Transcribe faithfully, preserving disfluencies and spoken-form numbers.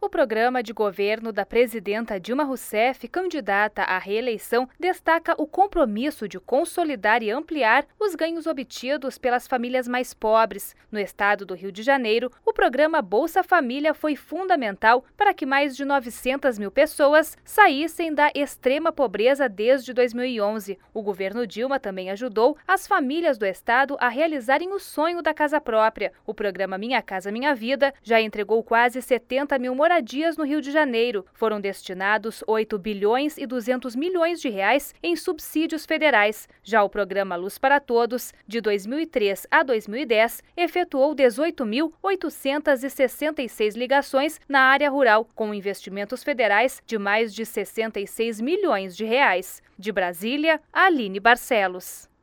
O programa de governo da presidenta Dilma Rousseff, candidata à reeleição, destaca o compromisso de consolidar e ampliar os ganhos obtidos pelas famílias mais pobres. No estado do Rio de Janeiro, o programa Bolsa Família foi fundamental para que mais de novecentas mil pessoas saíssem da extrema pobreza desde dois mil e onze. O governo Dilma também ajudou as famílias do estado a realizarem o sonho da casa própria. O programa Minha Casa Minha Vida já entregou quase setenta mil moradias no Rio de Janeiro. Foram destinados oito bilhões e duzentos milhões de reais em subsídios federais. Já o programa Luz para Todos, de dois mil e três a dois mil e dez, efetuou dezoito mil oitocentas e sessenta e seis ligações na área rural, com investimentos federais de mais de sessenta e seis milhões de reais. De Brasília, Aline Barcelos.